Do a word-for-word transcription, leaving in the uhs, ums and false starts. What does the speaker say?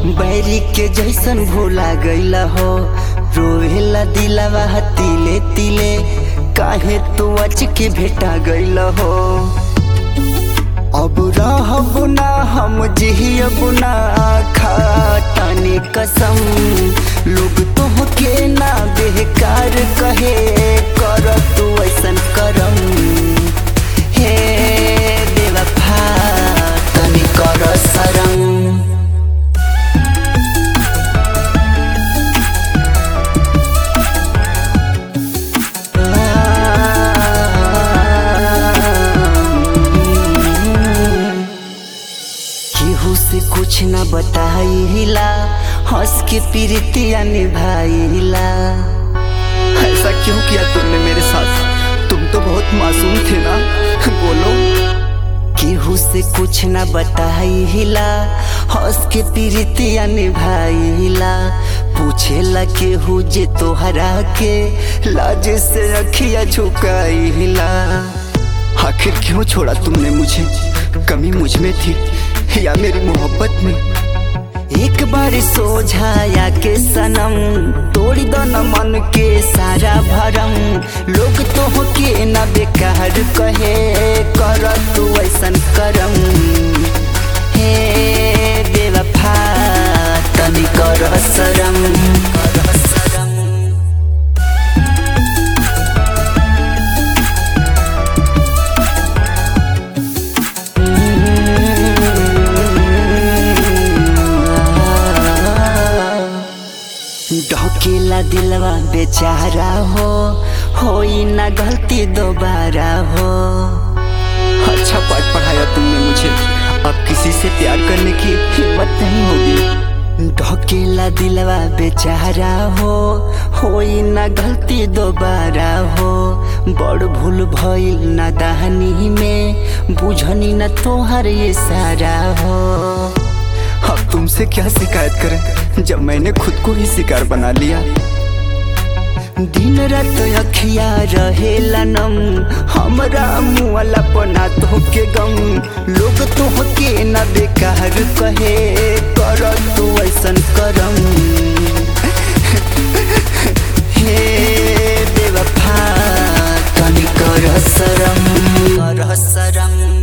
बैरी के जैसन भूला गईला हो, रोवेला दिलवा तिले तिले, काहे तू अच के भेटा गईला हो। अब रहब ना हम जियब ना, खातानी कसम, लोग तोहके ना बेकार कहे, कर तू ऐसन करम। हे बेवफा तनी कर शरम। केहू से कुछ न बताइला, हंस के प्रीतिया निभाइला। ऐसा क्यों किया तुमने मेरे साथ? तुम तो बहुत मासूम थे ना। बोलो। केहू से कुछ न बताइला, हंस के प्रीतिया निभाइला। पूछेला केहू जे तोहरा के, लाज से अखिया झुकाइला। आखिर क्यों छोड़ा तुमने मुझे? कमी मुझ में थी या मेरी मोहब्बत में? एक बार सोझाया के सनम, तोड़ी दो न मन के सारा भरम। लोग तोहके न बेकार कहे, कर तू ऐसन करम। हे बेवफा तनी कर शरम। ढकेला दिलवा बेचारा हो, होई ना गलती दोबारा हो। अच्छा पाठ पढ़ाया तुमने मुझे, अब किसी से प्यार करने की हिम्मत नहीं होगी। ढकेला दिलवा बेचारा हो, होई ना गलती दोबारा हो। बड़ भूल भइल नादानी में, बुझनी न तोहर ये सारा हो। अब तुमसे क्या शिकायत करें, जब मैंने खुद को ही शिकार बना लिया। दिन रात अखिया रहेला नम, हमरा मुआला पना तोहके गम। लोग तोहके ना बेकार कहे, कर तू ऐसन करम। हे बेवफा तनी कर शरम, कर शरम।